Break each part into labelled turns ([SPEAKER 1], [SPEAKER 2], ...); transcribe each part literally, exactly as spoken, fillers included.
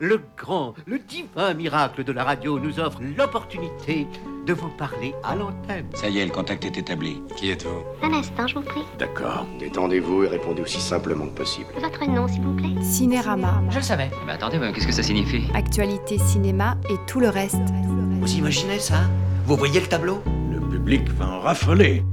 [SPEAKER 1] Le grand, le divin miracle de la radio nous offre l'opportunité de vous parler à l'antenne.
[SPEAKER 2] Ça y est, le contact est établi.
[SPEAKER 3] Qui êtes-vous?
[SPEAKER 4] Un instant, je vous prie.
[SPEAKER 5] D'accord. Détendez-vous et répondez aussi simplement que possible.
[SPEAKER 4] Votre nom, s'il vous plaît.
[SPEAKER 6] Cinérama.
[SPEAKER 3] Je le savais. Mais attendez, mais qu'est-ce que ça signifie?
[SPEAKER 6] Actualité cinéma et tout le reste.
[SPEAKER 7] Vous imaginez ça? Vous voyez le tableau?
[SPEAKER 5] Le public va en raffoler.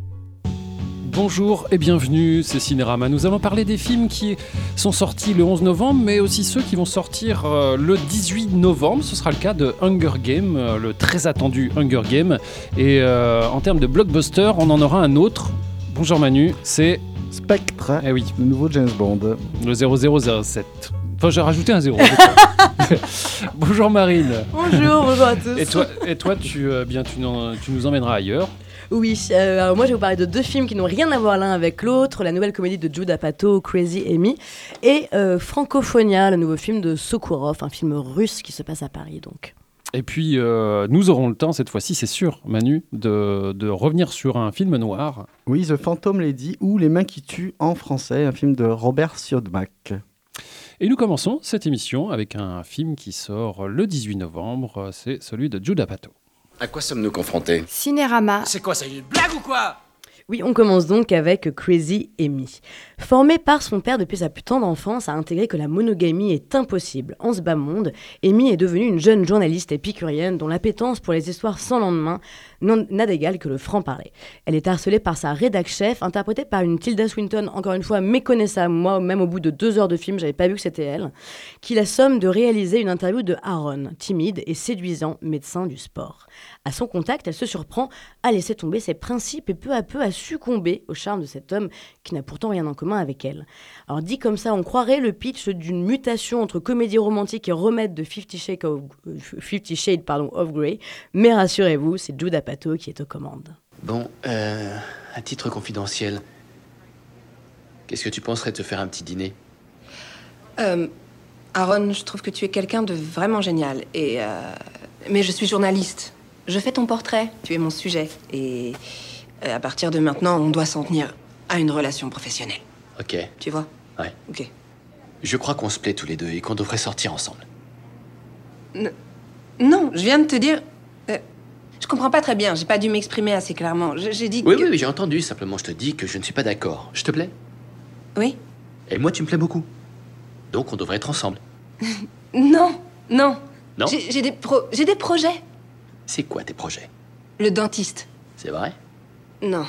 [SPEAKER 8] Bonjour et bienvenue, c'est Cinérama. Nous allons parler des films qui sont sortis le onze novembre, mais aussi ceux qui vont sortir euh, le dix-huit novembre. Ce sera le cas de Hunger Games, euh, le très attendu Hunger Games. Et euh, en termes de blockbuster, on en aura un autre. Bonjour Manu, c'est...
[SPEAKER 9] Spectre,
[SPEAKER 8] eh oui.
[SPEAKER 9] Le nouveau James Bond.
[SPEAKER 8] Le zéro zéro zéro sept. Enfin, j'ai rajouté un zéro. Bonjour Marine.
[SPEAKER 10] Bonjour, bonjour à tous.
[SPEAKER 8] Et toi, et toi tu, euh, bien, tu, tu nous emmèneras ailleurs.
[SPEAKER 10] Oui, euh, alors moi je vais vous parler de deux films qui n'ont rien à voir l'un avec l'autre, la nouvelle comédie de Judd Apatow, Crazy Amy, et euh, Francophonia, le nouveau film de Sokurov, un film russe qui se passe à Paris donc.
[SPEAKER 8] Et puis euh, nous aurons le temps cette fois-ci, c'est sûr, Manu, de, de revenir sur un film noir.
[SPEAKER 9] Oui, The Phantom Lady ou Les Mains qui tuent en français, un film de Robert Siodmak.
[SPEAKER 8] Et nous commençons cette émission avec un film qui sort le dix-huit novembre, c'est celui de Judd Apatow.
[SPEAKER 5] À quoi sommes-nous confrontés?
[SPEAKER 6] Cinérama.
[SPEAKER 3] C'est quoi, ça, une blague ou quoi?
[SPEAKER 10] Oui, on commence donc avec Crazy Amy. Formée par son père depuis sa plus tendre enfance à intégrer que la monogamie est impossible en ce bas monde, Amy est devenue une jeune journaliste épicurienne dont l'appétence pour les histoires sans lendemain n'a d'égal que le franc-parler. Elle est harcelée par sa rédac-chef, interprétée par une Tilda Swinton, encore une fois méconnaissable. Moi, même au bout de deux heures de film, j'avais pas vu que c'était elle, qui la somme de réaliser une interview de Aaron, timide et séduisant médecin du sport. À son contact, elle se surprend à laisser tomber ses principes et peu à peu à succomber au charme de cet homme qui n'a pourtant rien en commun avec elle. Alors dit comme ça, on croirait le pitch d'une mutation entre comédie romantique et remède de Fifty Shades of, Fifty Shades, pardon, of Grey, mais rassurez-vous, c'est Judd Apatow qui est aux commandes.
[SPEAKER 11] Bon, euh, à titre confidentiel, qu'est-ce que tu penserais de te faire un petit dîner?
[SPEAKER 12] euh, Aaron, je trouve que tu es quelqu'un de vraiment génial, et euh, mais je suis journaliste. Je fais ton portrait, tu es mon sujet, et euh, à partir de maintenant, on doit s'en tenir à une relation professionnelle.
[SPEAKER 11] Ok.
[SPEAKER 12] Tu vois?
[SPEAKER 11] Ouais.
[SPEAKER 12] Ok.
[SPEAKER 11] Je crois qu'on se plaît tous les deux et qu'on devrait sortir ensemble.
[SPEAKER 12] N- non, je viens de te dire... Euh, je comprends pas très bien, j'ai pas dû m'exprimer assez clairement. Je- J'ai dit
[SPEAKER 11] Oui,
[SPEAKER 12] que...
[SPEAKER 11] oui, oui, j'ai entendu, simplement je te dis que je ne suis pas d'accord. Je te plais?
[SPEAKER 12] Oui?
[SPEAKER 11] Et moi, tu me plais beaucoup. Donc on devrait être ensemble.
[SPEAKER 12] Non, non.
[SPEAKER 11] Non?
[SPEAKER 12] J'ai j'ai des, pro- j'ai des projets.
[SPEAKER 11] C'est quoi tes projets?
[SPEAKER 12] Le dentiste.
[SPEAKER 11] C'est vrai?
[SPEAKER 12] Non.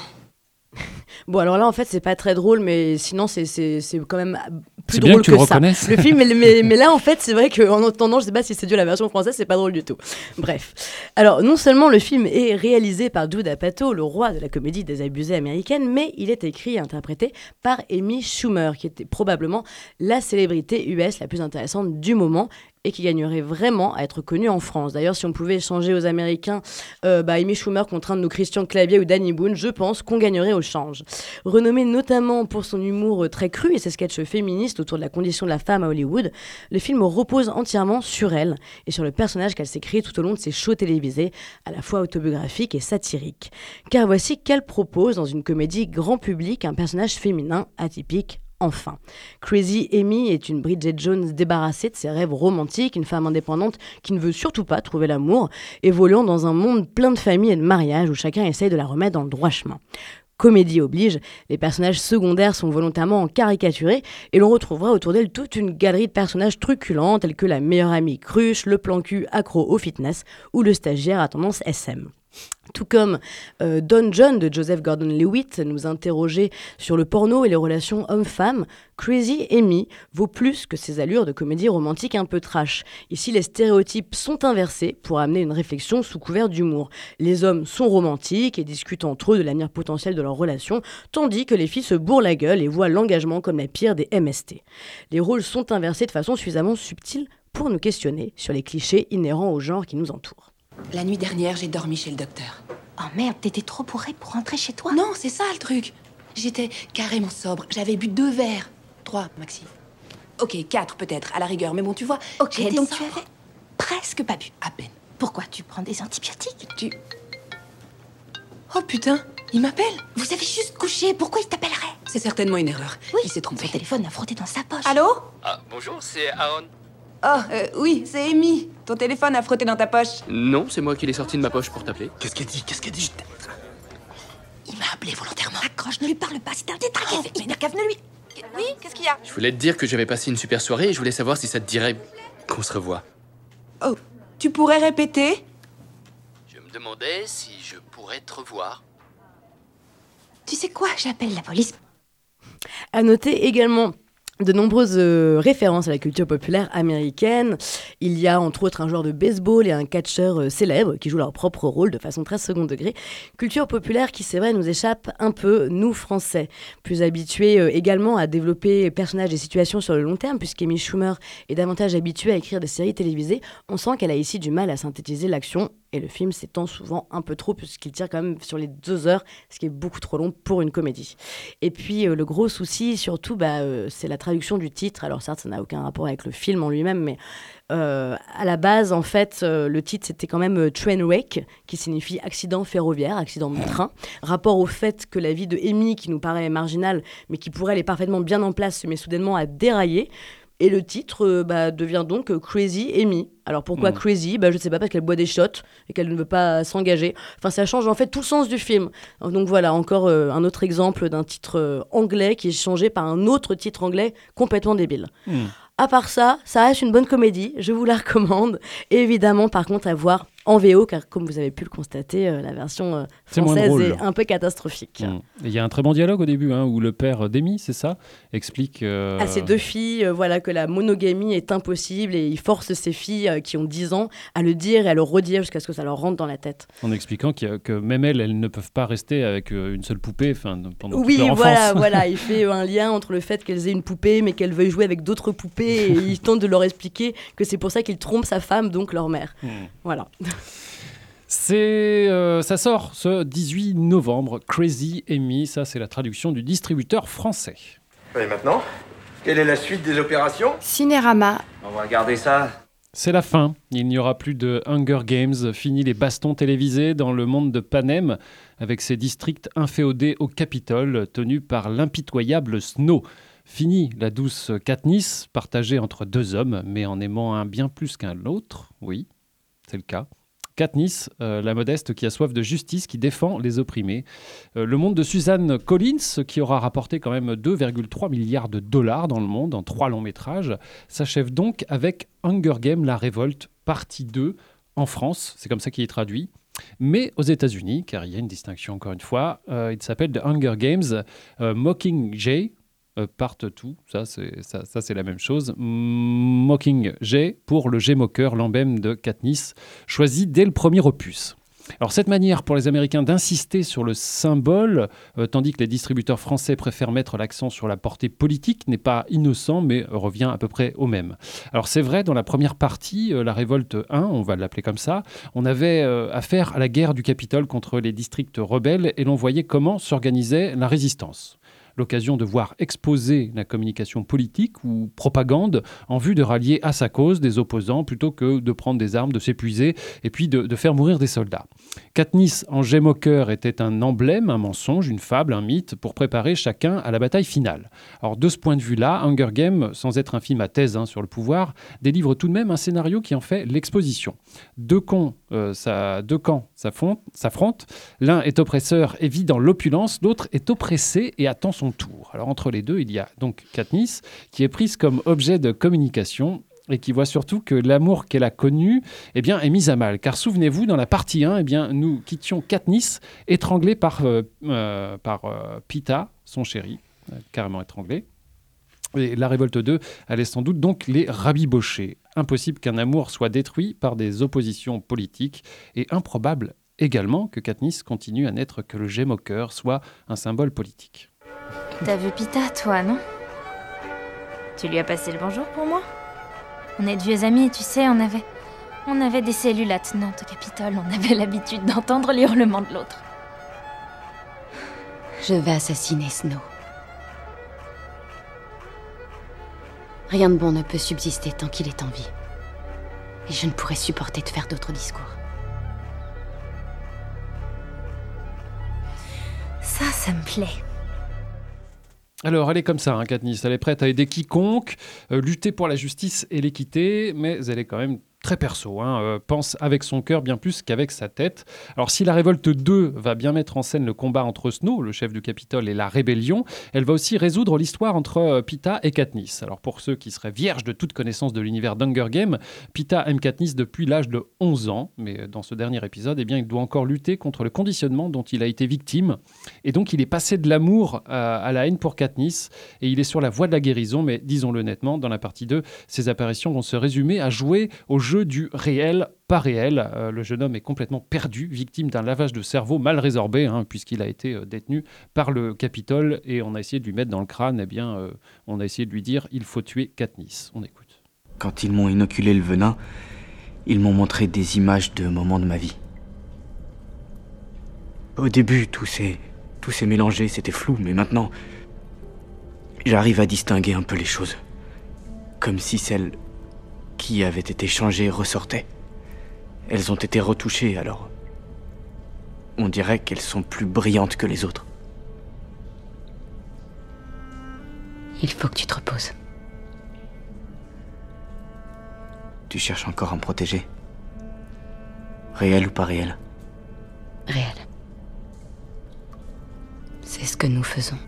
[SPEAKER 10] Bon, alors là, en fait, c'est pas très drôle, mais sinon, c'est, c'est, c'est quand même plus
[SPEAKER 8] C'est bien
[SPEAKER 10] drôle
[SPEAKER 8] que tu
[SPEAKER 10] que,
[SPEAKER 8] le
[SPEAKER 10] ça.
[SPEAKER 8] reconnaisses.
[SPEAKER 10] Le film, mais, mais, mais là, en fait, c'est vrai qu'en entendant, je sais pas si c'est dû à la version française, c'est pas drôle du tout. Bref. Alors, non seulement le film est réalisé par Judd Apatow, le roi de la comédie désabusée américaine, mais il est écrit et interprété par Amy Schumer, qui était probablement la célébrité U S la plus intéressante du moment, et qui gagnerait vraiment à être connue en France. D'ailleurs, si on pouvait échanger aux Américains euh, bah, Amy Schumer contre un de nos Christian Clavier ou Danny Boone, je pense qu'on gagnerait au change. Renommée notamment pour son humour très cru et ses sketchs féministes autour de la condition de la femme à Hollywood, le film repose entièrement sur elle et sur le personnage qu'elle s'est créé tout au long de ses shows télévisés, à la fois autobiographiques et satiriques. Car voici qu'elle propose dans une comédie grand public un personnage féminin atypique. Enfin, Crazy Amy est une Bridget Jones débarrassée de ses rêves romantiques, une femme indépendante qui ne veut surtout pas trouver l'amour, évoluant dans un monde plein de familles et de mariages où chacun essaye de la remettre dans le droit chemin. Comédie oblige, les personnages secondaires sont volontairement caricaturés et l'on retrouvera autour d'elle toute une galerie de personnages truculents tels que la meilleure amie cruche, le plan cul accro au fitness ou le stagiaire à tendance S M. Tout comme euh, Don John de Joseph Gordon-Levitt nous interrogeait sur le porno et les relations hommes-femmes, Crazy Amy vaut plus que ses allures de comédie romantique un peu trash. Ici, les stéréotypes sont inversés pour amener une réflexion sous couvert d'humour. Les hommes sont romantiques et discutent entre eux de l'avenir potentiel de leur relation, tandis que les filles se bourrent la gueule et voient l'engagement comme la pire des M S T. Les rôles sont inversés de façon suffisamment subtile pour nous questionner sur les clichés inhérents au genre qui nous entoure.
[SPEAKER 12] La nuit dernière, j'ai dormi chez le docteur.
[SPEAKER 4] Oh merde, t'étais trop bourrée pour rentrer chez toi?
[SPEAKER 12] Non, c'est ça le truc. J'étais carrément sobre. J'avais bu deux verres. Trois, maxi. Ok, quatre peut-être, à la rigueur. Mais bon, tu vois,
[SPEAKER 4] Ok,
[SPEAKER 12] j'étais
[SPEAKER 4] donc
[SPEAKER 12] sobre.
[SPEAKER 4] tu avais presque pas bu.
[SPEAKER 12] À peine.
[SPEAKER 4] Pourquoi tu prends des antibiotiques?
[SPEAKER 12] Tu... Oh putain, il m'appelle.
[SPEAKER 4] Vous avez juste couché, pourquoi il t'appellerait?
[SPEAKER 12] C'est certainement une erreur.
[SPEAKER 4] Oui,
[SPEAKER 12] Il s'est trompé.
[SPEAKER 4] son téléphone a frotté dans sa poche.
[SPEAKER 12] Allô?
[SPEAKER 3] Ah, bonjour, c'est Aaron.
[SPEAKER 12] Oh, euh, oui, c'est Amy. Ton téléphone a frotté dans ta poche.
[SPEAKER 11] Non, c'est moi qui l'ai sorti de ma poche pour t'appeler.
[SPEAKER 7] Qu'est-ce qu'elle dit? Qu'est-ce qu'elle dit?
[SPEAKER 4] Il m'a appelé volontairement. Accroche, ne lui parle pas, c'est un détraqué. Mais n'a qu'à venir lui.
[SPEAKER 12] Oui, qu'est-ce qu'il y a?
[SPEAKER 11] Je voulais te dire que j'avais passé une super soirée et je voulais savoir si ça te dirait qu'on se revoie.
[SPEAKER 12] Oh, tu pourrais répéter?
[SPEAKER 11] Je me demandais si je pourrais te revoir.
[SPEAKER 4] Tu sais quoi? J'appelle la police.
[SPEAKER 10] À noter également de nombreuses euh, références à la culture populaire américaine. Il y a entre autres un joueur de baseball et un catcheur euh, célèbre qui jouent leur propre rôle de façon très second degré. Culture populaire qui, c'est vrai, nous échappe un peu, nous Français. Plus habitués euh, également à développer personnages et situations sur le long terme, puisqu'Amy Schumer est davantage habituée à écrire des séries télévisées, on sent qu'elle a ici du mal à synthétiser l'action. Et le film s'étend souvent un peu trop puisqu'il tire quand même sur les deux heures, ce qui est beaucoup trop long pour une comédie. Et puis euh, le gros souci, surtout, bah, euh, c'est la traduction du titre. Alors certes, ça n'a aucun rapport avec le film en lui-même, mais euh, à la base, en fait, euh, le titre, c'était quand même euh, Trainwreck, qui signifie accident ferroviaire, accident de train. Rapport au fait que la vie de Amy, qui nous paraît marginale, mais qui pour elle est parfaitement bien en place, se met soudainement à dérailler. Et le titre euh, bah, devient donc euh, Crazy Amy. Alors pourquoi mmh. Crazy? Bah, je ne sais pas, parce qu'elle boit des shots et qu'elle ne veut pas s'engager. Enfin, ça change en fait tout le sens du film. Donc voilà, encore euh, un autre exemple d'un titre euh, anglais qui est changé par un autre titre anglais complètement débile. Mmh. À part ça, ça reste une bonne comédie, je vous la recommande. Et évidemment, par contre, à voir en V O, car comme vous avez pu le constater, euh, la version euh, française est, est un peu catastrophique.
[SPEAKER 8] Il mmh. y a un très bon dialogue au début, hein, où le père d'Amy, c'est ça, explique... Euh...
[SPEAKER 10] à ses deux filles euh, voilà, que la monogamie est impossible et il force ses filles euh, qui ont dix ans à le dire et à le redire jusqu'à ce que ça leur rentre dans la tête.
[SPEAKER 8] En expliquant qu'il y a, que même elles, elles ne peuvent pas rester avec euh, une seule poupée pendant
[SPEAKER 10] oui,
[SPEAKER 8] toute leur enfance.
[SPEAKER 10] Oui, voilà, voilà, il fait un lien entre le fait qu'elles aient une poupée mais qu'elles veuillent jouer avec d'autres poupées et il tente de leur expliquer que c'est pour ça qu'il trompe sa femme, donc leur mère. Mmh. Voilà.
[SPEAKER 8] C'est, euh, ça sort ce dix-huit novembre, Crazy Amy, ça c'est la traduction du distributeur français.
[SPEAKER 2] Et maintenant, quelle est la suite des opérations?
[SPEAKER 6] Cinérama.
[SPEAKER 2] On va regarder ça.
[SPEAKER 8] C'est la fin, il n'y aura plus de Hunger Games, fini les bastons télévisés dans le monde de Panem, avec ses districts inféodés au Capitole, tenus par l'impitoyable Snow. Fini la douce Katniss, partagée entre deux hommes, mais en aimant un bien plus qu'un autre, oui, c'est le cas. Katniss, euh, la modeste qui a soif de justice, qui défend les opprimés. Euh, le monde de Suzanne Collins, qui aura rapporté quand même deux virgule trois milliards de dollars dans le monde en trois longs métrages, s'achève donc avec Hunger Games, la révolte, partie deux, en France, c'est comme ça qu'il est traduit. Mais aux États-Unis, car il y a une distinction encore une fois, euh, il s'appelle The Hunger Games, euh, Mockingjay, Euh, part tout, ça c'est, ça, ça c'est la même chose. Mockingjay pour le G-Mocker, l'emblème de Katniss, choisi dès le premier opus. Alors cette manière pour les Américains d'insister sur le symbole, euh, tandis que les distributeurs français préfèrent mettre l'accent sur la portée politique, n'est pas innocent, mais revient à peu près au même. Alors c'est vrai, dans la première partie, euh, la révolte un, on va l'appeler comme ça, on avait euh, affaire à la guerre du Capitole contre les districts rebelles et l'on voyait comment s'organisait la résistance. L'occasion de voir exposer la communication politique ou propagande en vue de rallier à sa cause des opposants plutôt que de prendre des armes, de s'épuiser et puis de, de faire mourir des soldats. Katniss en G-Mocker était un emblème, un mensonge, une fable, un mythe pour préparer chacun à la bataille finale. Alors de ce point de vue-là, Hunger Games, sans être un film à thèse hein, sur le pouvoir, délivre tout de même un scénario qui en fait l'exposition. Deux, cons, euh, ça, deux camps s'affrontent, l'un est oppresseur et vit dans l'opulence, l'autre est oppressé et attend son tour. Alors entre les deux, il y a donc Katniss qui est prise comme objet de communication et qui voit surtout que l'amour qu'elle a connu eh bien, est mis à mal. Car souvenez-vous, dans la partie un, eh bien, nous quittions Katniss étranglée par, euh, euh, par euh, Peeta, son chéri, euh, carrément étranglée. Et la révolte deux allait sans doute donc les rabibocher. Impossible qu'un amour soit détruit par des oppositions politiques et improbable également que Katniss continue à n'être que le G-Mocker, soit un symbole politique.
[SPEAKER 13] T'as vu Peeta, toi, non? Tu lui as passé le bonjour pour moi? On est de vieux amis, tu sais, on avait... On avait des cellules attenantes au Capitole, on avait l'habitude d'entendre les hurlements de l'autre.
[SPEAKER 4] Je vais assassiner Snow. Rien de bon ne peut subsister tant qu'il est en vie. Et je ne pourrais supporter de faire d'autres discours.
[SPEAKER 13] Ça, ça me plaît.
[SPEAKER 8] Alors, elle est comme ça, hein, Katniss. Elle est prête à aider quiconque, euh, lutter pour la justice et l'équité, mais elle est quand même très perso, hein, euh, pense avec son cœur bien plus qu'avec sa tête. Alors si la Révolte deux va bien mettre en scène le combat entre Snow, le chef du Capitole, et la rébellion, elle va aussi résoudre l'histoire entre euh, Peeta et Katniss. Alors pour ceux qui seraient vierges de toute connaissance de l'univers d'Hunger Games, Peeta aime Katniss depuis l'âge de onze ans, mais dans ce dernier épisode, eh bien, il doit encore lutter contre le conditionnement dont il a été victime, et donc il est passé de l'amour à, à la haine pour Katniss, et il est sur la voie de la guérison, mais disons-le nettement, dans la partie deux, ses apparitions vont se résumer à jouer au jeu du réel, pas réel. Euh, le jeune homme est complètement perdu, victime d'un lavage de cerveau mal résorbé, hein, puisqu'il a été euh, détenu par le Capitole et on a essayé de lui mettre dans le crâne, eh bien, euh, on a essayé de lui dire il faut tuer Katniss. On écoute.
[SPEAKER 14] Quand ils m'ont inoculé le venin, ils m'ont montré des images de moments de ma vie. Au début, tout s'est, tout s'est mélangé, c'était flou, mais maintenant, j'arrive à distinguer un peu les choses. Comme si celles qui avaient été changées ressortaient. Elles ont été retouchées, alors on dirait qu'elles sont plus brillantes que les autres.
[SPEAKER 4] Il faut que tu te reposes.
[SPEAKER 14] Tu cherches encore à me protéger? Réel ou pas réel?
[SPEAKER 4] Réel. C'est ce que nous faisons.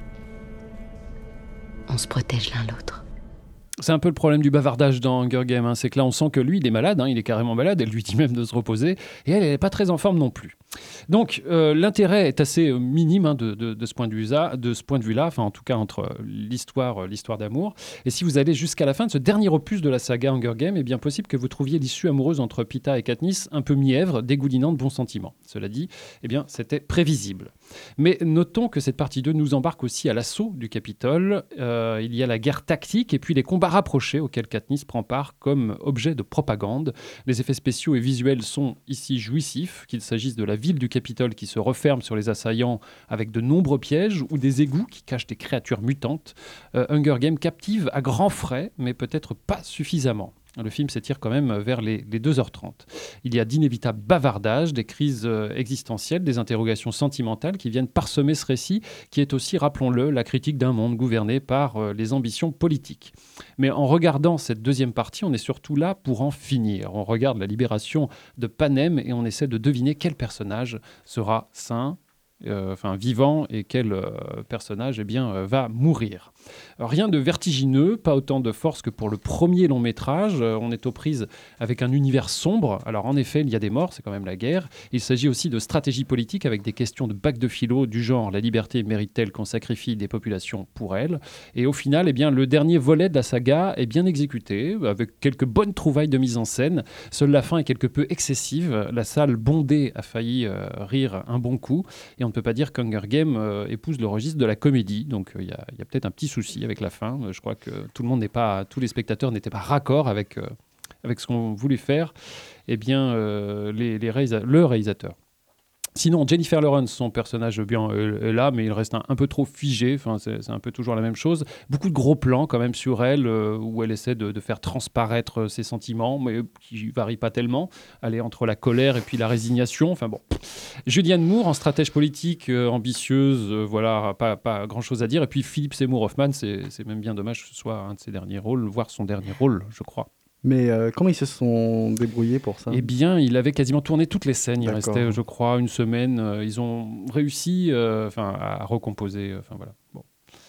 [SPEAKER 4] On se protège l'un l'autre.
[SPEAKER 8] C'est un peu le problème du bavardage dans Hunger Games, hein. C'est que là, on sent que lui, il est malade, hein, il est carrément malade, elle lui dit même de se reposer, et elle, elle n'est pas très en forme non plus. Donc, euh, l'intérêt est assez euh, minime hein, de, de, de ce point de vue-là, de ce point de vue-là, enfin en tout cas entre euh, l'histoire, euh, l'histoire d'amour. Et si vous allez jusqu'à la fin de ce dernier opus de la saga Hunger Games, il est bien possible que vous trouviez l'issue amoureuse entre Peeta et Katniss un peu mièvre, dégoulinant de bons sentiments. Cela dit, eh bien, c'était prévisible. Mais notons que cette partie deux nous embarque aussi à l'assaut du Capitole. Euh, il y a la guerre tactique et puis les combats rapprochés auxquels Katniss prend part comme objet de propagande. Les effets spéciaux et visuels sont ici jouissifs, qu'il s'agisse de la ville du Capitole qui se referme sur les assaillants avec de nombreux pièges ou des égouts qui cachent des créatures mutantes. Euh, Hunger Games captive à grands frais, mais peut-être pas suffisamment. Le film s'étire quand même vers les, les deux heures trente. Il y a d'inévitables bavardages, des crises euh, existentielles, des interrogations sentimentales qui viennent parsemer ce récit, qui est aussi, rappelons-le, la critique d'un monde gouverné par euh, les ambitions politiques. Mais en regardant cette deuxième partie, on est surtout là pour en finir. On regarde la libération de Panem et on essaie de deviner quel personnage sera sain, Euh, enfin vivant, et quel euh, personnage eh bien, euh, va mourir. Alors, rien de vertigineux, pas autant de force que pour le premier long métrage. Euh, on est aux prises avec un univers sombre. Alors en effet, il y a des morts, c'est quand même la guerre. Il s'agit aussi de stratégie politique avec des questions de bac de philo du genre « La liberté mérite-t-elle qu'on sacrifie des populations pour elle ?» Et au final, eh bien, le dernier volet de la saga est bien exécuté, avec quelques bonnes trouvailles de mise en scène. Seule la fin est quelque peu excessive. La salle bondée a failli euh, rire un bon coup. Et on ne peut pas dire qu'Hunger Games euh, épouse le registre de la comédie, donc il euh, y, y a peut-être un petit souci avec la fin. Euh, je crois que tout le monde n'est pas, tous les spectateurs n'étaient pas raccord avec, euh, avec ce qu'on voulait faire. Eh bien, euh, les, les réalisa- le réalisateur. Sinon, Jennifer Lawrence, son personnage bien euh, est là, mais il reste un, un peu trop figé. Enfin, c'est, c'est un peu toujours la même chose. Beaucoup de gros plans quand même sur elle, euh, où elle essaie de, de faire transparaître ses sentiments, mais qui varient pas tellement. Elle est entre la colère et puis la résignation. Enfin bon. Julianne Moore, en stratège politique, euh, ambitieuse, euh, voilà, pas, pas grand-chose à dire. Et puis Philip Seymour Hoffman, c'est, c'est même bien dommage que ce soit un de ses derniers rôles, voire son dernier rôle, je crois.
[SPEAKER 9] Mais euh, comment ils se sont débrouillés pour ça?
[SPEAKER 8] Eh bien, il avait quasiment tourné toutes les scènes. Il
[SPEAKER 9] D'accord.
[SPEAKER 8] restait, je crois, une semaine. Euh, ils ont réussi euh, enfin, à recomposer, enfin voilà, bon,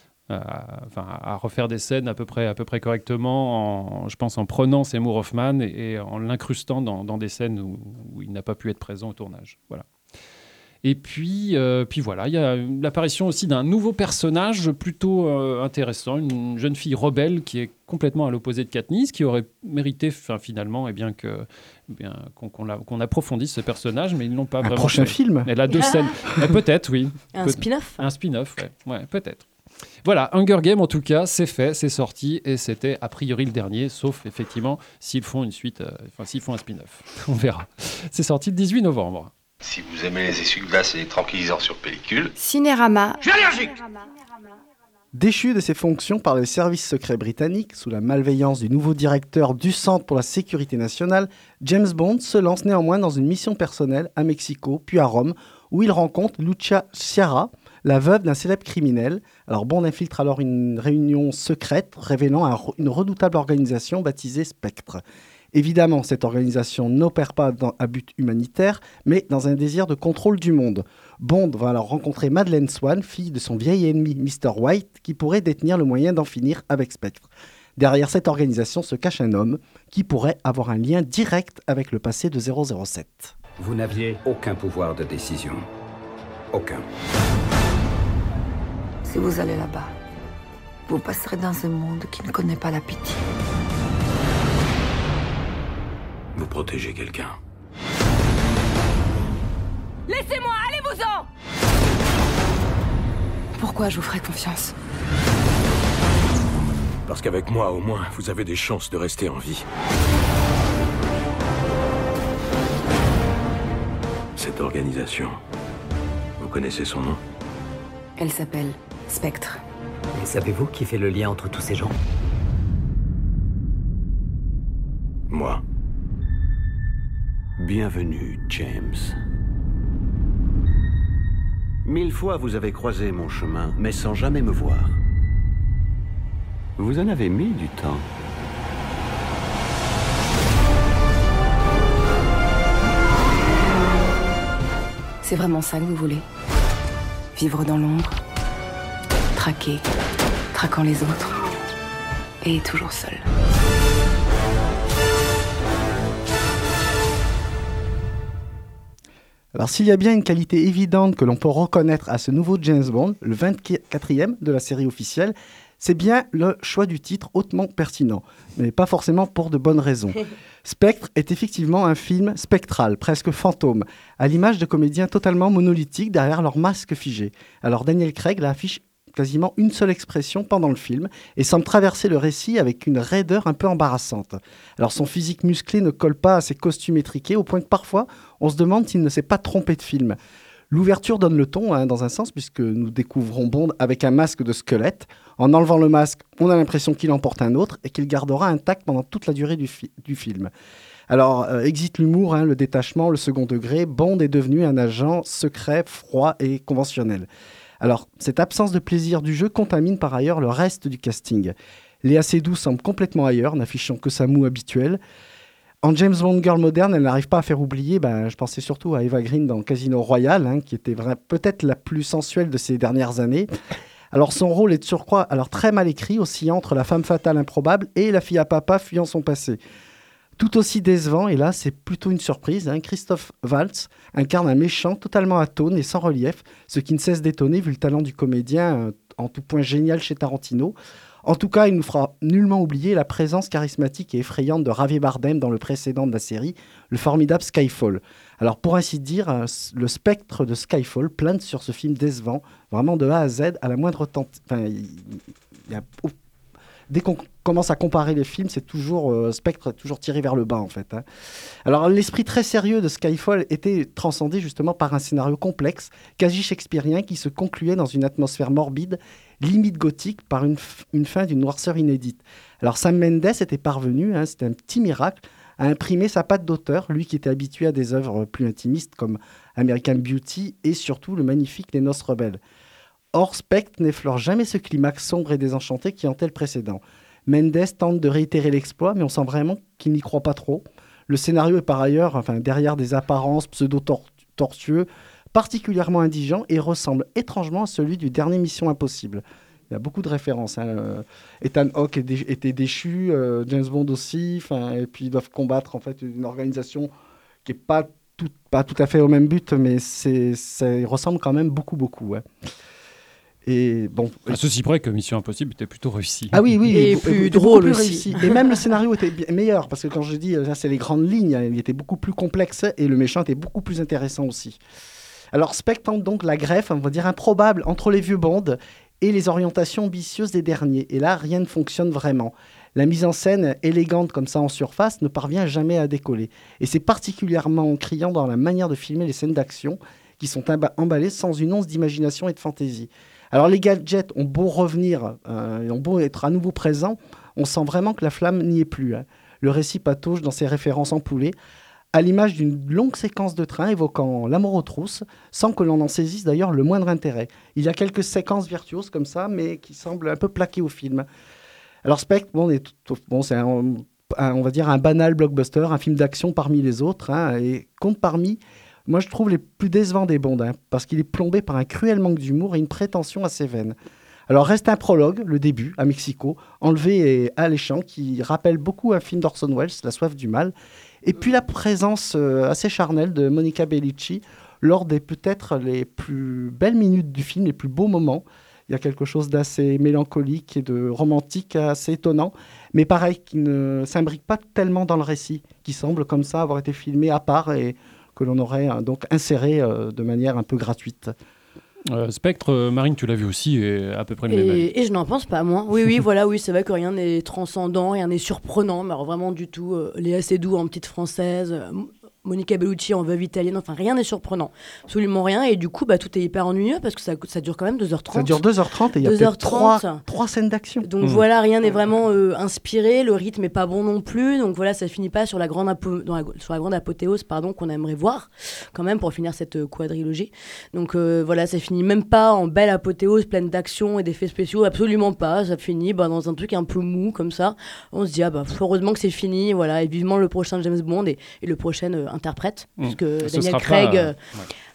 [SPEAKER 8] à, enfin, à refaire des scènes à peu près, à peu près correctement, en, je pense en prenant Seymour Hoffman et, et en l'incrustant dans, dans des scènes où, où il n'a pas pu être présent au tournage. Voilà. Et puis, euh, puis voilà, il y a l'apparition aussi d'un nouveau personnage plutôt euh, intéressant, une jeune fille rebelle qui est complètement à l'opposé de Katniss, qui aurait mérité fin, finalement eh bien, que, eh bien, qu'on, qu'on, la, qu'on approfondisse ce personnage, mais ils n'ont pas
[SPEAKER 9] Un
[SPEAKER 8] vraiment
[SPEAKER 9] prochain
[SPEAKER 8] fait.
[SPEAKER 9] film.
[SPEAKER 8] Elle a deux scènes. Eh, peut-être, oui.
[SPEAKER 10] Un
[SPEAKER 8] Peut-
[SPEAKER 10] spin-off.
[SPEAKER 8] Un spin-off, ouais, ouais peut-être. Voilà, Hunger Games en tout cas, c'est fait, c'est sorti, et c'était a priori le dernier, sauf effectivement s'ils font une suite, euh, enfin s'ils font un spin-off. On verra. C'est sorti le dix-huit novembre.
[SPEAKER 15] Si vous aimez les essuie-glaces et les tranquillisants sur pellicule...
[SPEAKER 6] Cinérama.
[SPEAKER 15] Je suis allergique.
[SPEAKER 9] Déchu de ses fonctions par le service secret britannique, sous la malveillance du nouveau directeur du Centre pour la sécurité nationale, James Bond se lance néanmoins dans une mission personnelle à Mexico, puis à Rome, où il rencontre Lucia Ciara, la veuve d'un célèbre criminel. Alors Bond infiltre alors une réunion secrète révélant un, une redoutable organisation baptisée Spectre. Évidemment, cette organisation n'opère pas dans, à but humanitaire, mais dans un désir de contrôle du monde. Bond va alors rencontrer Madeleine Swan, fille de son vieil ennemi mister White, qui pourrait détenir le moyen d'en finir avec Spectre. Derrière cette organisation se cache un homme qui pourrait avoir un lien direct avec le passé de zéro zéro sept.
[SPEAKER 16] Vous n'aviez aucun pouvoir de décision. Aucun.
[SPEAKER 17] Si vous allez là-bas, vous passerez dans un monde qui ne connaît pas la pitié.
[SPEAKER 16] Vous protégez quelqu'un.
[SPEAKER 17] Laissez-moi, allez-vous-en! Pourquoi je vous ferai confiance?
[SPEAKER 18] Parce qu'avec moi, au moins, vous avez des chances de rester en vie. Cette organisation, vous connaissez son nom?
[SPEAKER 17] Elle s'appelle Spectre.
[SPEAKER 19] Et savez-vous qui fait le lien entre tous ces gens?
[SPEAKER 16] Moi. Bienvenue, James. Mille fois vous avez croisé mon chemin, mais sans jamais me voir. Vous en avez mis du temps.
[SPEAKER 17] C'est vraiment ça que vous voulez? Vivre dans l'ombre, traquer, traquant les autres, et toujours seul.
[SPEAKER 9] Alors s'il y a bien une qualité évidente que l'on peut reconnaître à ce nouveau James Bond, le vingt-quatrième de la série officielle, c'est bien le choix du titre hautement pertinent, mais pas forcément pour de bonnes raisons. Spectre est effectivement un film spectral, presque fantôme, à l'image de comédiens totalement monolithiques derrière leur masque figé. Alors Daniel Craig l'affiche quasiment une seule expression pendant le film et semble traverser le récit avec une raideur un peu embarrassante. Alors son physique musclé ne colle pas à ses costumes étriqués au point que parfois on se demande s'il ne s'est pas trompé de film. L'ouverture donne le ton, hein, dans un sens, puisque nous découvrons Bond avec un masque de squelette. En enlevant le masque, on a l'impression qu'il en porte un autre et qu'il gardera intact pendant toute la durée du, fi- du film. Alors, euh, exit l'humour, hein, le détachement, le second degré, Bond est devenu un agent secret, froid et conventionnel. Alors, cette absence de plaisir du jeu contamine par ailleurs le reste du casting. Léa Seydoux semble complètement ailleurs, n'affichant que sa moue habituelle. En James Bond girl moderne, elle n'arrive pas à faire oublier, ben, je pensais surtout à Eva Green dans Casino Royale, hein, qui était vra- peut-être la plus sensuelle de ces dernières années. Alors son rôle est de surcroît alors très mal écrit, oscillant entre la femme fatale improbable et la fille à papa fuyant son passé. Tout aussi décevant, et là c'est plutôt une surprise, hein, Christophe Waltz incarne un méchant totalement atone et sans relief, ce qui ne cesse d'étonner vu le talent du comédien euh, en tout point génial chez Tarantino. En tout cas, il nous fera nullement oublier la présence charismatique et effrayante de Javier Bardem dans le précédent de la série, le formidable Skyfall. Alors, pour ainsi dire, euh, le spectre de Skyfall plane sur ce film décevant, vraiment de A à Z, à la moindre tente. Enfin, il y a... Dès qu'on commence à comparer les films, c'est toujours euh, Spectre est toujours tiré vers le bas en fait. Hein. Alors l'esprit très sérieux de Skyfall était transcendé justement par un scénario complexe, quasi shakespearien, qui se concluait dans une atmosphère morbide, limite gothique, par une, f- une fin d'une noirceur inédite. Alors Sam Mendes était parvenu, hein, c'était un petit miracle, à imprimer sa patte d'auteur, lui qui était habitué à des œuvres plus intimistes comme American Beauty et surtout le magnifique Les Noces Rebelles. Or, Spectre n'effleure jamais ce climax sombre et désenchanté qui hantait le précédent. Mendes tente de réitérer l'exploit, mais on sent vraiment qu'il n'y croit pas trop. Le scénario est par ailleurs, enfin, derrière des apparences pseudo-tortueux, particulièrement indigent et ressemble étrangement à celui du dernier Mission Impossible. Il y a beaucoup de références. Hein. Euh, Ethan Hawke était déchu, euh, James Bond aussi, et puis ils doivent combattre en fait, une organisation qui n'est pas tout, pas tout à fait au même but, mais c'est, ça ressemble quand même beaucoup, beaucoup. Ouais. Et bon,
[SPEAKER 8] à ceci près que Mission Impossible était plutôt réussi.
[SPEAKER 9] Ah oui, oui,
[SPEAKER 10] et, et plus drôle aussi.
[SPEAKER 9] Réussi. Et même le scénario était bien meilleur, parce que quand je dis, là, c'est les grandes lignes, il était beaucoup plus complexe et le méchant était beaucoup plus intéressant aussi. Alors Spectre tente donc la greffe, on va dire improbable, entre les vieux Bond et les orientations ambitieuses des derniers. Et là, rien ne fonctionne vraiment. La mise en scène élégante comme ça en surface ne parvient jamais à décoller. Et c'est particulièrement criant dans la manière de filmer les scènes d'action qui sont emballées sans une once d'imagination et de fantaisie. Alors les gadgets ont beau revenir, euh, ont beau être à nouveau présents, on sent vraiment que la flamme n'y est plus. Hein. Le récit patauge dans ses références ampoulées, à l'image d'une longue séquence de train évoquant l'amour aux trousses, sans que l'on en saisisse d'ailleurs le moindre intérêt. Il y a quelques séquences virtuoses comme ça, mais qui semblent un peu plaquées au film. Alors Spectre, bon, est tout, bon, c'est un, un, on va dire un banal blockbuster, un film d'action parmi les autres, hein, et compte parmi, moi je trouve, les plus décevants des Bond, hein, parce qu'il est plombé par un cruel manque d'humour et une prétention assez vaine. Alors reste un prologue, le début, à Mexico, enlevé et alléchant, qui rappelle beaucoup un film d'Orson Welles, La soif du mal, et puis la présence euh, assez charnelle de Monica Bellucci lors des peut-être les plus belles minutes du film, les plus beaux moments. Il y a quelque chose d'assez mélancolique et de romantique assez étonnant, mais pareil, qui ne s'imbrique pas tellement dans le récit, qui semble comme ça avoir été filmé à part et que l'on aurait euh, donc inséré euh, de manière un peu gratuite.
[SPEAKER 8] Euh, Spectre, euh, Marine, tu l'as vu aussi, et à peu près le même avis.
[SPEAKER 10] Et, et je n'en pense pas moins. Oui, oui, voilà, oui, c'est vrai que rien n'est transcendant, rien n'est surprenant, mais alors vraiment du tout. Euh, Léa Seydoux en petite française, euh, Monica Bellucci en veuve italienne, enfin rien n'est surprenant, absolument rien. Et du coup, bah, tout est hyper ennuyeux parce que ça, ça dure quand même deux heures trente.
[SPEAKER 9] Ça dure deux heures trente et il y a peut-être trois, trois scènes d'action.
[SPEAKER 10] Donc mmh. voilà, rien n'est vraiment euh, inspiré, le rythme n'est pas bon non plus. Donc voilà, ça finit pas sur la grande, apo- dans la, sur la grande apothéose pardon, qu'on aimerait voir quand même pour finir cette euh, quadrilogie. Donc euh, voilà, ça finit même pas en belle apothéose pleine d'action et d'effets spéciaux, absolument pas. Ça finit bah, dans un truc un peu mou comme ça. On se dit, ah bah heureusement que c'est fini, voilà, et vivement le prochain James Bond et, et le prochain euh, interprète, mmh. puisque Ce Daniel Craig pas, euh, ouais.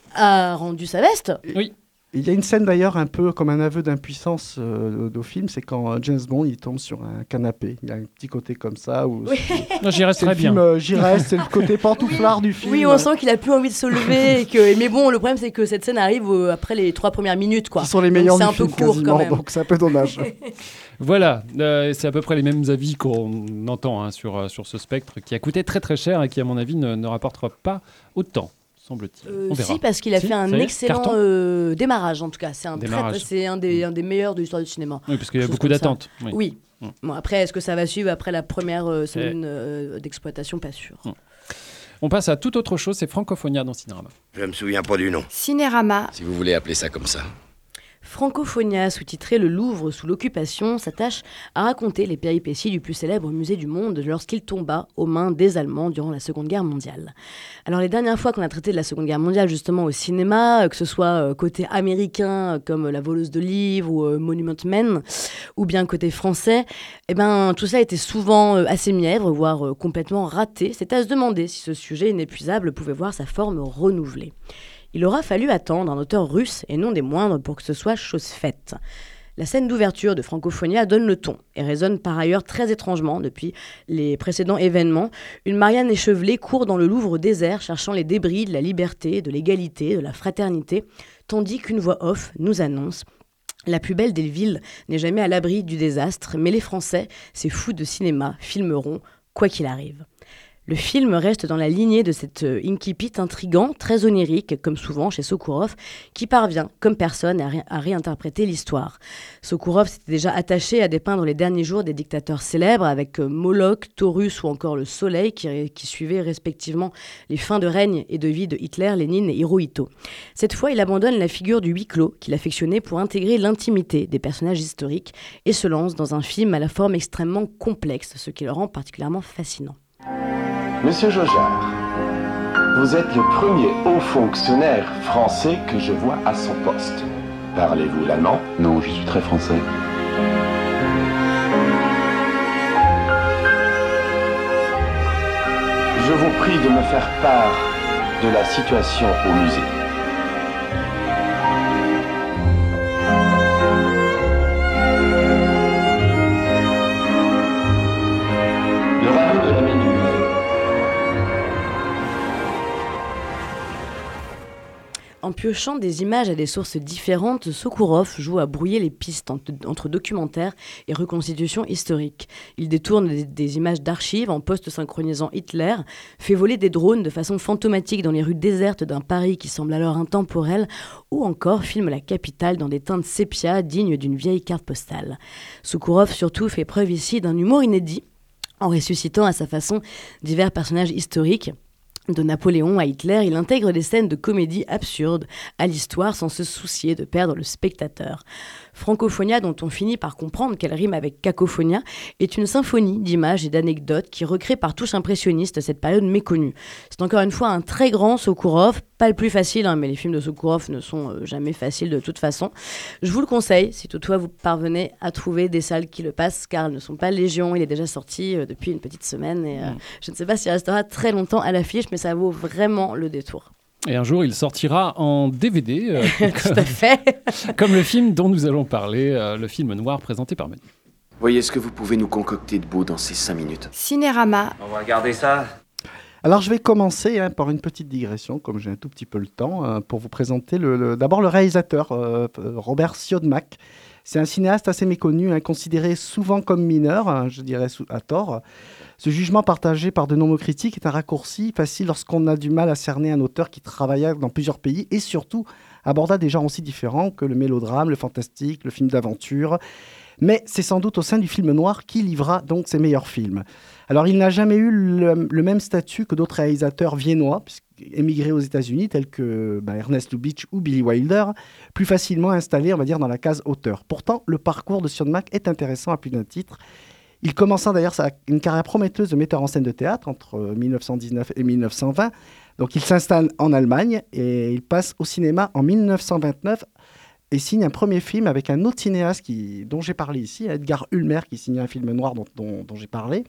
[SPEAKER 10] a rendu sa veste.
[SPEAKER 8] Oui.
[SPEAKER 9] Il y a une scène d'ailleurs un peu comme un aveu d'impuissance euh, au film, c'est quand James Bond il tombe sur un canapé. Il y a un petit côté comme ça. Où
[SPEAKER 10] oui.
[SPEAKER 8] Non, j'y reste très bien.
[SPEAKER 9] Film, euh, j'y reste, c'est le côté pantouflard du film.
[SPEAKER 10] Oui, on sent qu'il a plus envie de se lever. Et que... Mais bon, le problème c'est que cette scène arrive euh, après les trois premières minutes. Quoi.
[SPEAKER 9] Qui sont les meilleurs
[SPEAKER 10] donc,
[SPEAKER 9] du film,
[SPEAKER 10] c'est un peu court
[SPEAKER 9] quasiment,
[SPEAKER 10] quand même.
[SPEAKER 9] donc c'est un peu dommage.
[SPEAKER 8] Voilà, euh, c'est à peu près les mêmes avis qu'on entend hein, sur, sur ce Spectre, qui a coûté très très cher et qui à mon avis ne, ne rapportera pas autant. Semble-t-il.
[SPEAKER 10] Euh,
[SPEAKER 8] On verra.
[SPEAKER 10] Si, parce qu'il a
[SPEAKER 8] si,
[SPEAKER 10] fait un excellent euh, démarrage, en tout cas. C'est un, très, c'est un, des, un des meilleurs de l'histoire du cinéma.
[SPEAKER 8] Oui, parce qu'il y a beaucoup d'attentes.
[SPEAKER 10] Oui. oui. Mmh. Bon, après, est-ce que ça va suivre après la première euh, semaine euh, d'exploitation? Pas sûr. Mmh.
[SPEAKER 8] On passe à toute autre chose, c'est Francophonia dans Cinérama.
[SPEAKER 5] Je me souviens pas du nom.
[SPEAKER 6] Cinérama.
[SPEAKER 5] Si vous voulez appeler ça comme ça.
[SPEAKER 10] Francophonia, sous-titré Le Louvre sous l'occupation, s'attache à raconter les péripéties du plus célèbre musée du monde lorsqu'il tomba aux mains des Allemands durant la Seconde Guerre mondiale. Alors les dernières fois qu'on a traité de la Seconde Guerre mondiale justement au cinéma, que ce soit côté américain comme La Voleuse de livres ou euh, Monument Men, ou bien côté français, eh ben, tout ça était souvent euh, assez mièvre, voire euh, complètement raté. C'était à se demander si ce sujet inépuisable pouvait voir sa forme renouvelée. Il aura fallu attendre un auteur russe, et non des moindres, pour que ce soit chose faite. La scène d'ouverture de Francophonia donne le ton et résonne par ailleurs très étrangement depuis les précédents événements. Une Marianne échevelée court dans le Louvre désert cherchant les débris de la liberté, de l'égalité, de la fraternité, tandis qu'une voix off nous annonce « La plus belle des villes n'est jamais à l'abri du désastre, mais les Français, ces fous de cinéma, filmeront quoi qu'il arrive ». Le film reste dans la lignée de cet incipit intrigant, très onirique, comme souvent chez Sokourov, qui parvient, comme personne, à, ré- à réinterpréter l'histoire. Sokourov s'était déjà attaché à dépeindre les derniers jours des dictateurs célèbres, avec Moloch, Taurus ou encore le Soleil, qui, qui suivaient respectivement les fins de règne et de vie de Hitler, Lénine et Hirohito. Cette fois, il abandonne la figure du huis clos qu'il affectionnait pour intégrer l'intimité des personnages historiques et se lance dans un film à la forme extrêmement complexe, ce qui le rend particulièrement fascinant.
[SPEAKER 20] Monsieur Jojard, vous êtes le premier haut fonctionnaire français que je vois à son poste. Parlez-vous l'allemand?
[SPEAKER 18] Non, je suis très français.
[SPEAKER 20] Je vous prie de me faire part de la situation au musée. Le radeau de la Méduse.
[SPEAKER 10] En piochant des images à des sources différentes, Sokourov joue à brouiller les pistes entre, entre documentaire et reconstitution historique. Il détourne des, des images d'archives en post-synchronisant Hitler, fait voler des drones de façon fantomatique dans les rues désertes d'un Paris qui semble alors intemporel, ou encore filme la capitale dans des teintes sépia dignes d'une vieille carte postale. Sokourov surtout fait preuve ici d'un humour inédit, en ressuscitant à sa façon divers personnages historiques. De Napoléon à Hitler, il intègre des scènes de comédie absurdes à l'histoire sans se soucier de perdre le spectateur. Francophonia, dont on finit par comprendre qu'elle rime avec cacophonia, est une symphonie d'images et d'anecdotes qui recrée par touche impressionniste cette période méconnue. C'est encore une fois un très grand Sokourov, pas le plus facile, hein, mais les films de Sokourov ne sont euh, jamais faciles de toute façon. Je vous le conseille, si toutefois vous parvenez à trouver des salles qui le passent, car elles ne sont pas légion, il est déjà sorti euh, depuis une petite semaine, et euh, mmh. je ne sais pas s'il restera très longtemps à l'affiche, mais ça vaut vraiment le détour.
[SPEAKER 8] Et un jour, il sortira en D V D, euh,
[SPEAKER 10] Tout à fait.
[SPEAKER 8] comme le film dont nous allons parler, euh, le film noir présenté par Manu.
[SPEAKER 21] Voyez ce que vous pouvez nous concocter de beau dans ces cinq minutes.
[SPEAKER 6] Cinérama.
[SPEAKER 2] On va regarder ça.
[SPEAKER 9] Alors je vais commencer hein, par une petite digression, comme j'ai un tout petit peu le temps, euh, pour vous présenter le, le, d'abord le réalisateur, euh, Robert Siodmak. C'est un cinéaste assez méconnu, hein, considéré souvent comme mineur, hein, je dirais sous, à tort. Ce jugement partagé par de nombreux critiques est un raccourci facile lorsqu'on a du mal à cerner un auteur qui travailla dans plusieurs pays et surtout aborda des genres aussi différents que le mélodrame, le fantastique, le film d'aventure. Mais c'est sans doute au sein du film noir qu'il livra donc ses meilleurs films. Alors il n'a jamais eu le, le même statut que d'autres réalisateurs viennois, émigrés aux États-Unis, tels que bah, Ernest Lubitsch ou Billy Wilder, plus facilement installés, on va dire, dans la case auteur. Pourtant, le parcours de Siodmak est intéressant à plus d'un titre. Il commença d'ailleurs sa, une carrière prometteuse de metteur en scène de théâtre entre dix-neuf cent dix-neuf et dix-neuf cent vingt. Donc il s'installe en Allemagne et il passe au cinéma en dix-neuf cent vingt-neuf et signe un premier film avec un autre cinéaste qui, dont j'ai parlé ici, Edgar Ulmer, qui signe un film noir dont, dont, dont j'ai parlé.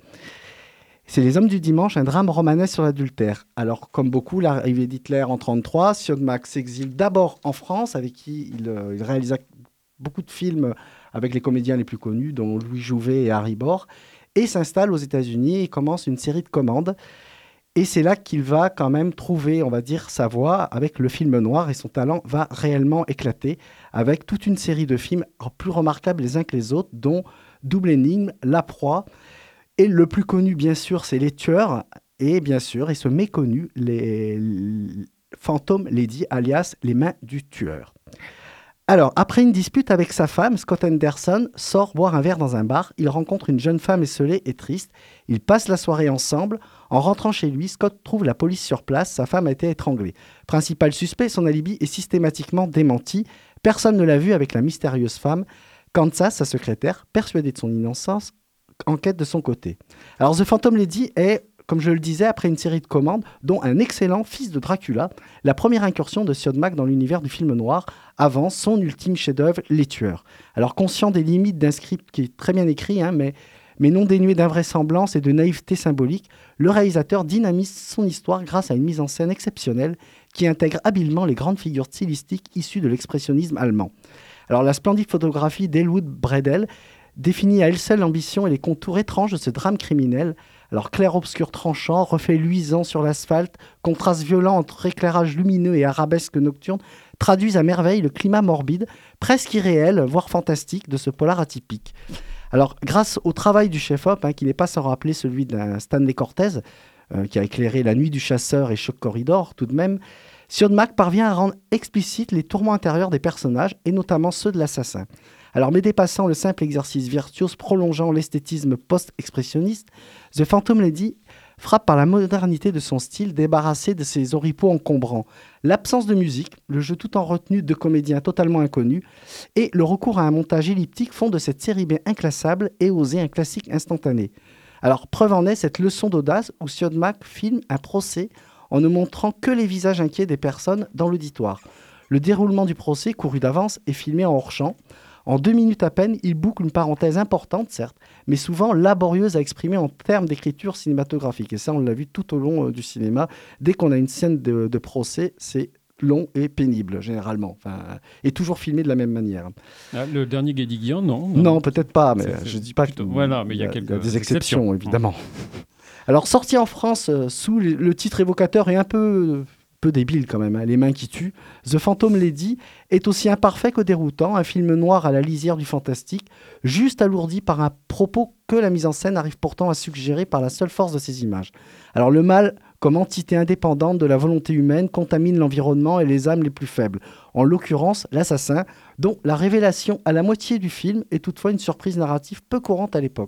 [SPEAKER 9] C'est Les Hommes du Dimanche, un drame romanesque sur l'adultère. Alors, comme beaucoup, l'arrivée d'Hitler en mille neuf cent trente-trois, Siodmak s'exile d'abord en France, avec qui il, euh, il réalisa beaucoup de films avec les comédiens les plus connus, dont Louis Jouvet et Harry Bohr, et s'installe aux États-Unis et commence une série de commandes. Et c'est là qu'il va quand même trouver, on va dire, sa voie avec le film noir, et son talent va réellement éclater avec toute une série de films plus remarquables les uns que les autres, dont Double Énigme, La Proie, et le plus connu, bien sûr, c'est Les Tueurs, et bien sûr, et ce méconnu, les, les Phantom Lady, alias Les Mains du Tueur. Alors, après une dispute avec sa femme, Scott Henderson sort boire un verre dans un bar. Il rencontre une jeune femme esselée et triste. Ils passent la soirée ensemble. En rentrant chez lui, Scott trouve la police sur place. Sa femme a été étranglée. Principal suspect, son alibi est systématiquement démenti. Personne ne l'a vu avec la mystérieuse femme. Kansas, sa secrétaire, persuadée de son innocence, enquête de son côté. Alors, The Phantom Lady est, comme je le disais, après une série de commandes, dont un excellent Fils de Dracula, la première incursion de Siodmak dans l'univers du film noir, avant son ultime chef-d'œuvre, Les Tueurs. Alors, conscient des limites d'un script qui est très bien écrit, hein, mais, mais non dénué d'invraisemblance et de naïveté symbolique, le réalisateur dynamise son histoire grâce à une mise en scène exceptionnelle qui intègre habilement les grandes figures stylistiques issues de l'expressionnisme allemand. Alors, la splendide photographie d'Elwood Bredel définit à elle seule l'ambition et les contours étranges de ce drame criminel. Alors, clair-obscur tranchant, reflet luisant sur l'asphalte, contraste violent entre éclairage lumineux et arabesque nocturne, traduisent à merveille le climat morbide, presque irréel, voire fantastique, de ce polar atypique. Alors, grâce au travail du chef-op, hein, qui n'est pas sans rappeler celui d'un Stanley Cortez, euh, qui a éclairé La Nuit du Chasseur et Choc Corridor, tout de même, Siodmak parvient à rendre explicites les tourments intérieurs des personnages, et notamment ceux de l'assassin. Alors, mais dépassant le simple exercice virtuose, prolongeant l'esthétisme post-expressionniste, The Phantom Lady frappe par la modernité de son style, débarrassé de ses oripeaux encombrants. L'absence de musique, le jeu tout en retenue de comédiens totalement inconnus, et le recours à un montage elliptique font de cette série B inclassable et osé un classique instantané. Alors, preuve en est cette leçon d'audace où Siodmak filme un procès en ne montrant que les visages inquiets des personnes dans l'auditoire. Le déroulement du procès, couru d'avance, est filmé en hors-champ. En deux minutes à peine, il boucle une parenthèse importante, certes, mais souvent laborieuse à exprimer en termes d'écriture cinématographique. Et ça, on l'a vu tout au long euh, du cinéma. Dès qu'on a une scène de, de procès, c'est long et pénible, généralement. Enfin, et toujours filmé de la même manière.
[SPEAKER 8] Ah, le dernier Guédiguian, non,
[SPEAKER 9] non Non, peut-être pas, mais c'est, je ne dis pas
[SPEAKER 8] plutôt,
[SPEAKER 9] que...
[SPEAKER 8] Voilà, mais il y a, quelques
[SPEAKER 9] y a des exceptions,
[SPEAKER 8] exceptions.
[SPEAKER 9] évidemment. Alors, sorti en France euh, sous le, le titre évocateur et un peu... peu débile quand même, hein, Les Mains qui tuent, The Phantom Lady est aussi imparfait que déroutant, un film noir à la lisière du fantastique, juste alourdi par un propos que la mise en scène arrive pourtant à suggérer par la seule force de ses images. Alors le mal, comme entité indépendante de la volonté humaine, contamine l'environnement et les âmes les plus faibles, en l'occurrence l'assassin, dont la révélation à la moitié du film est toutefois une surprise narrative peu courante à l'époque.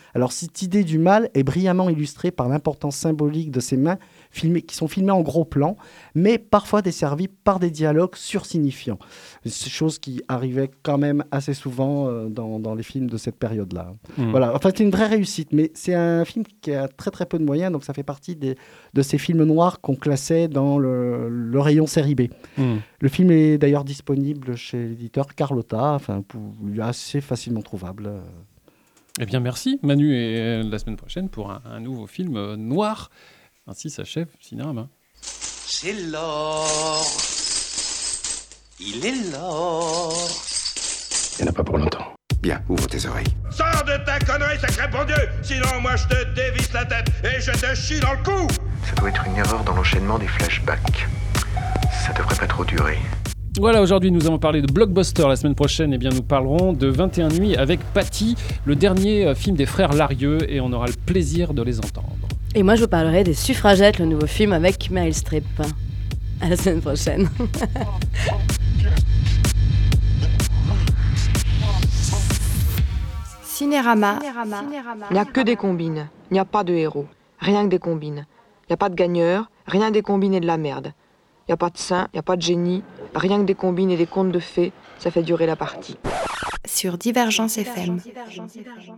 [SPEAKER 9] Alors cette idée du mal est brillamment illustrée par l'importance symbolique de ces mains filmées, qui sont filmées en gros plan, mais parfois desservies par des dialogues sursignifiants. C'est chose qui arrivait quand même assez souvent euh, dans, dans les films de cette période-là. Mmh. Voilà, enfin c'est une vraie réussite, mais c'est un film qui a très très peu de moyens, donc ça fait partie des, de ces films noirs qu'on classait dans le, le rayon série B. Mmh. Le film est d'ailleurs disponible chez l'éditeur Carlotta, enfin pour, il est assez facilement trouvable.
[SPEAKER 8] Eh bien merci Manu, et la semaine prochaine pour un, un nouveau film euh, noir. Ainsi s'achève Cinéma.
[SPEAKER 1] C'est l'or. Il est l'or.
[SPEAKER 18] Il n'y en a pas pour longtemps.
[SPEAKER 21] Bien, ouvre tes oreilles.
[SPEAKER 1] Sors de ta connerie, sacré bon Dieu. Sinon, moi, je te dévisse la tête et je te chie dans le cou.
[SPEAKER 21] Ça doit être une erreur dans l'enchaînement des flashbacks. Ça devrait pas trop durer.
[SPEAKER 8] Voilà, aujourd'hui nous avons parlé de Blockbuster. La semaine prochaine, eh bien, nous parlerons de vingt et une nuits avec Patty, le dernier euh, film des frères Larieux, et on aura le plaisir de les entendre.
[SPEAKER 10] Et moi je vous parlerai des Suffragettes, le nouveau film avec Meryl Streep. À la semaine prochaine.
[SPEAKER 6] Cinérama.
[SPEAKER 22] Il n'y a que des combines, il n'y a pas de héros. Rien que des combines. Il n'y a pas de gagneurs, rien des combines et de la merde. Il n'y a pas de saint, il n'y a pas de génie, rien que des combines et des contes de fées, ça fait durer la partie.
[SPEAKER 6] Sur Divergence F M.